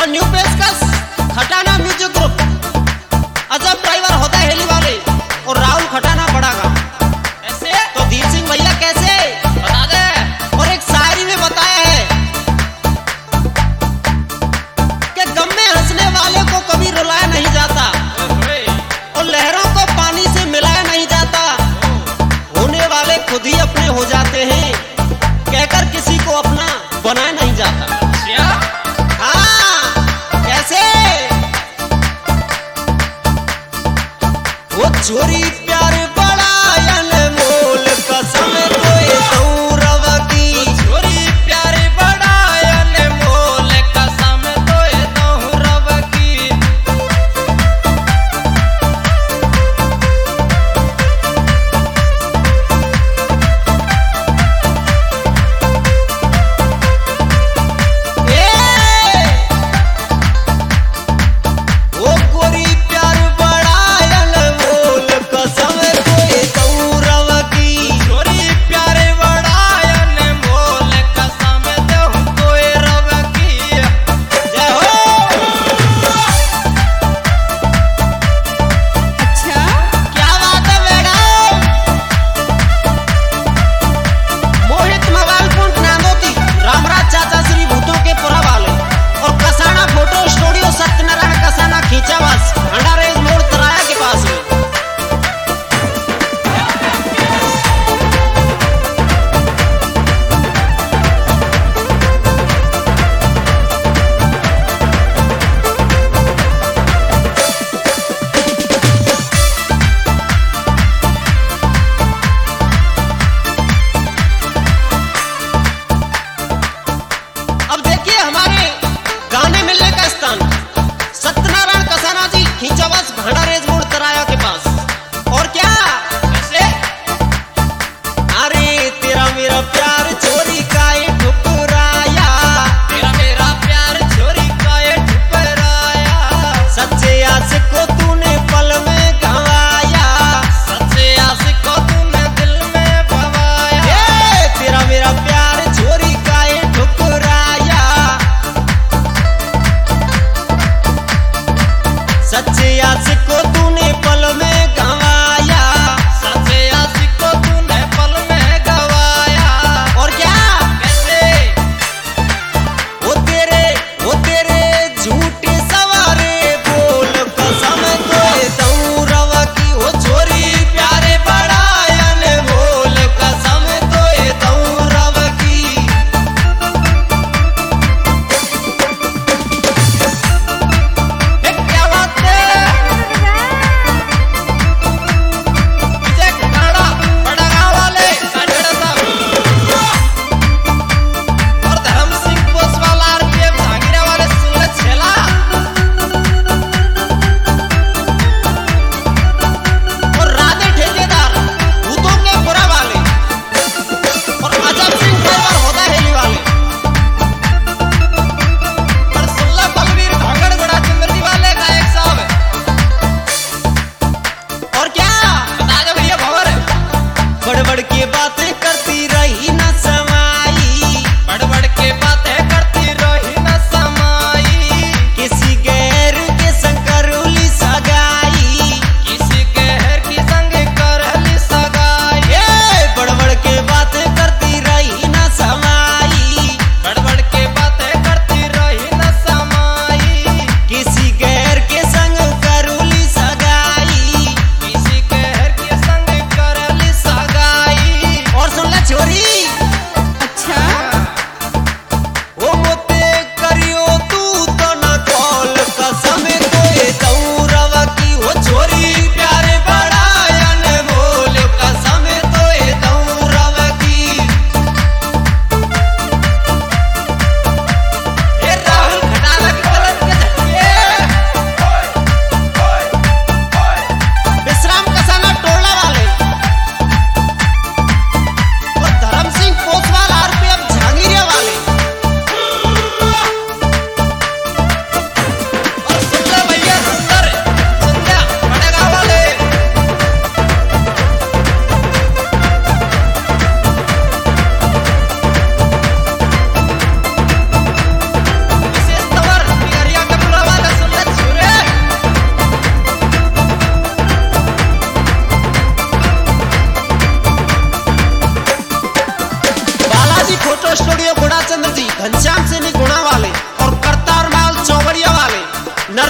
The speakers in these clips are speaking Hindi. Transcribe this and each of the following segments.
न्यू पेशकश खटाना म्यूजिक ग्रुप, अजब ड्राइवर होता है हेली वाले और राहुल खटाना बड़ा का। ऐसे तो धीर सिंह भैया कैसे बता दे। और एक शायरी में बताया है कि गम में हंसने वाले को कभी रुलाया नहीं जाता और लहरों को पानी से मिलाया नहीं जाता। होने वाले खुद ही अपने हो जाते हैं, कहकर किसी को अपना बनाया नहीं जाता। वो चोरी प्यार बड़ा अनमोल कसम कोई गौरव की, चोरी प्यार बड़ा अनमोल कसम कोई गौरव की। वो गोरी प्यार बड़ा कसम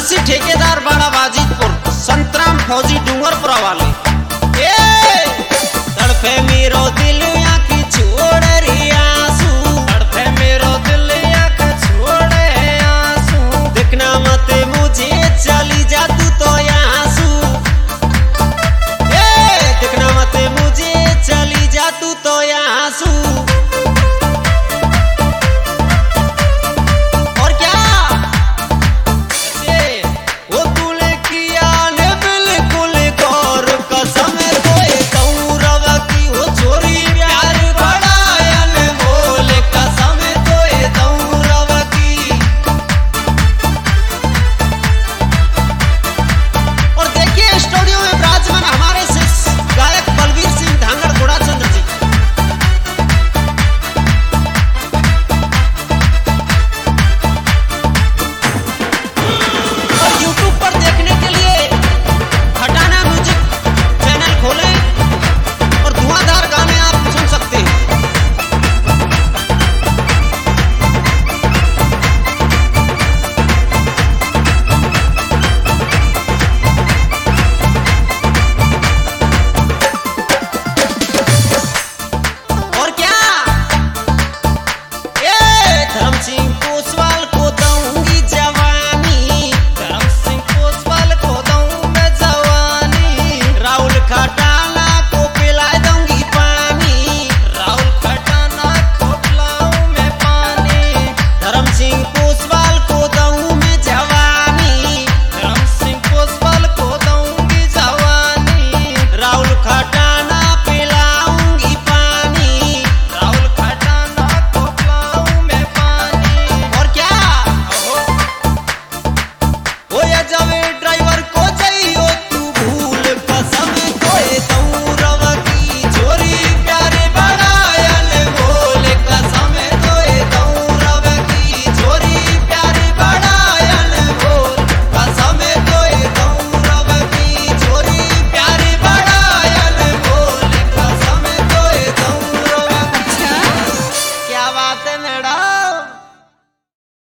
ठेकेदार बाड़ा बाजीतपुर, संतराम फौजी डूंगरपुरा वाले।